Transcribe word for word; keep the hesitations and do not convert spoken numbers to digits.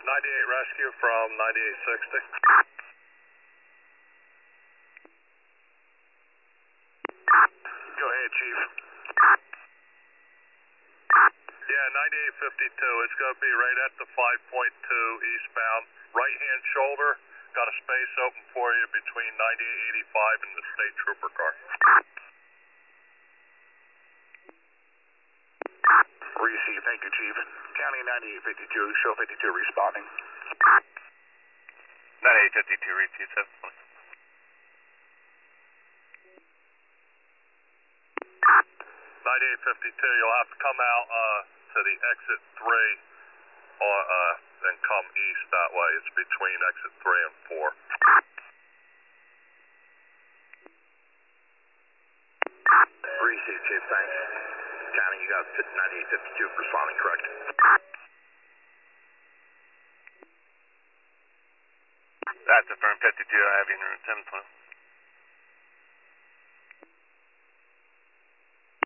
ninety-eight rescue from ninety-eight sixty. Go ahead, Chief. Yeah, ninety-eight fifty-two. It's going to be right at the five point two eastbound. Right-hand shoulder. Got a space open for you between ninety-eight eighty-five and the state trooper car. Receive. Thank you, Chief. County ninety-eight fifty-two. Show fifty-two responding. ninety-eight fifty-two, receive seven twenty. ninety-eight fifty-two, you'll have to come out uh, to the exit three or, uh, and come east that way. It's between exit three and four. Receive, Chief. Thanks. County, you got ninety-eight fifty-two responding, correct? That's affirmed. fifty-two, I have you in room seven twenty.